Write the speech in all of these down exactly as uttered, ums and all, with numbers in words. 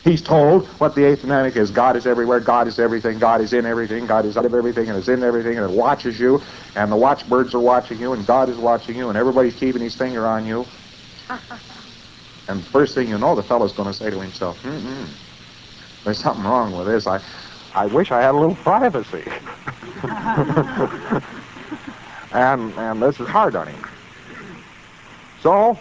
He's told what the eighth commandment is. God is everywhere, God is everything, God is in everything, God is out of everything, and is in everything, and it watches you, and the watchbirds are watching you, and God is watching you, and everybody's keeping his finger on you. And the first thing you know, the fellow's going to say to himself, mm-mm, there's something wrong with this. I, I wish I had a little privacy. and, and this is hard on him. So,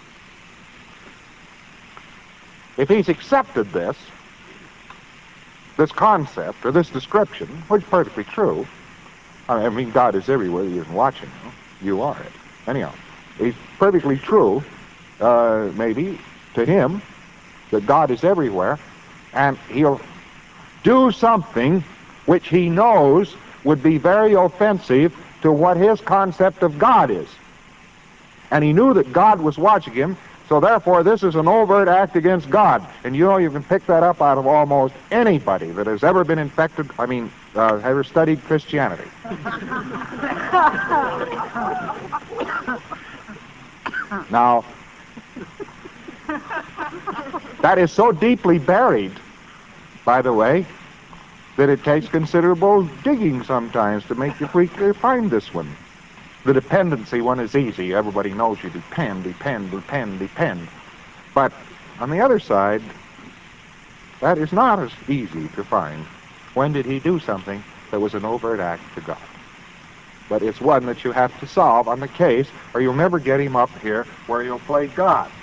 if he's accepted this, this concept, or this description, which is perfectly true, I mean, God is everywhere, he isn't watching you, you are it. Anyhow, it's perfectly true, uh, maybe, to him, that God is everywhere, and he'll do something which he knows would be very offensive to what his concept of God is. And he knew that God was watching him, so therefore this is an overt act against God. And you know, you can pick that up out of almost anybody that has ever been infected, I mean, uh, ever studied Christianity. Now, that is so deeply buried, by the way, that it takes considerable digging sometimes to make you find this one. The dependency one is easy. Everybody knows you depend, depend, depend, depend. But on the other side, that is not as easy to find. When did he do something that was an overt act to God? But it's one that you have to solve on the case, or you'll never get him up here where he'll play God.